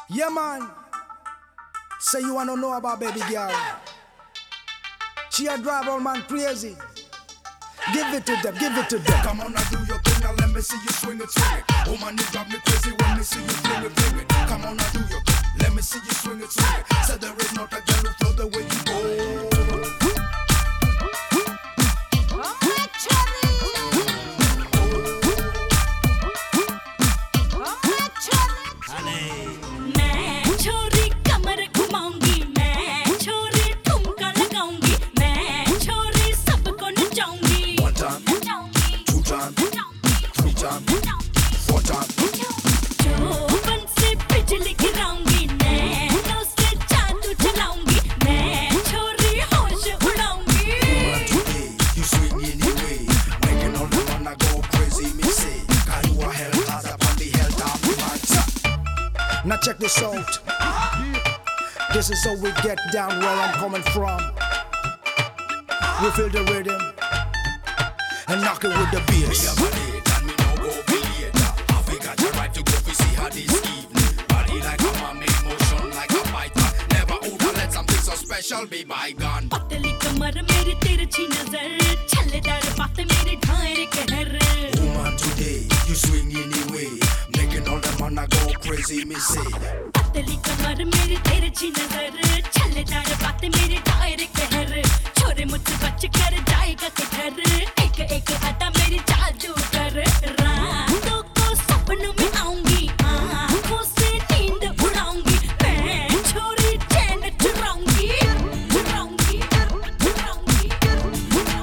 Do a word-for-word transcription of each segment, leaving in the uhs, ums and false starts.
Yeah, man. Say you wanna know about baby girl. She a drive all man crazy. Give it to them, give it to them. Come on, now do your thing, now let me see you swing it, swing it. Oh man, you drive me crazy when me see you fling it, fling it. Come on, now do your thing, let me see you swing it, swing it. Said there is not a girl who flow the way you go. Now check this out. This is how we get down where I'm coming from. We feel the rhythm and knock it with the bass. Me have a date and me no go be later. I fi got the right to go fi see her this evening. Body like a man, make motion like a fighter. Never woulda let something so special be bygone. पतली कमर मेरी तिरछी नजर छल्लेदार बातें मेरे ढांचे कहर. Woman, today you swing anyway, making all the man go crazy. Me say. पतली कमर मेरी तिरछी नजर छल्लेदार बातें मेरे ढांचे कहर. छोरे मुझसे बच कर जाएगा किधर. एक एक अदा मेरी जादू कर. रातों को सपनों में आऊंगी, आँखों से नींद उड़ाऊंगी. मैं छोरी चैन चुराऊंगी, चुराऊंगी, चुराऊंगी, चुराऊंगी.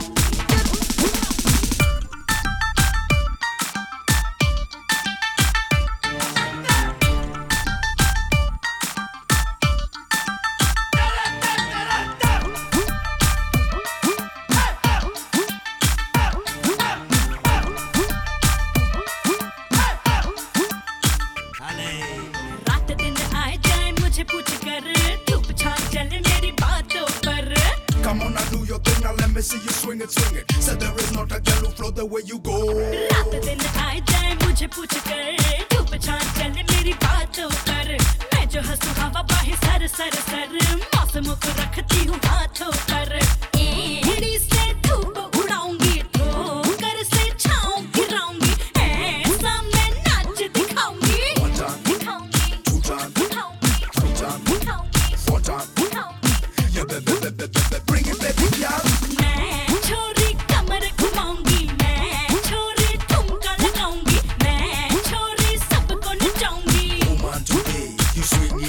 रात दिन आए जाए मुझे पूछ कर, धूप छाँव चले मेरी बातों पर. Come on, now do your thing, now let me see you swing it, swing it. Said there is not a girl who flow the way you go. रात दिन आए जाए मुझे पूछ कर, धूप छाँव चले मेरी बातों पर. मैं जो हंसू हवा बाहे सर सर सर, मौसमों को रखती हूँ हाथों पर. एड़ी से धूप उड़ाऊंगी, ठोकर से छाँव गिराऊंगी. ऐसा मैं नाच दिखाऊंगी, One time, दिखाऊंगी, two time, दिखाऊंगी, three time, दिखाऊंगी, four time. दिखाऊंगी. Yeah, baby, baby, baby, bring it, baby, girl. मैं छोरी कमर घुमाऊंगी, मैं छोरी ठुमका लगाऊंगी. मैं छोरी सबको नचाऊंगी. Woman, today you swing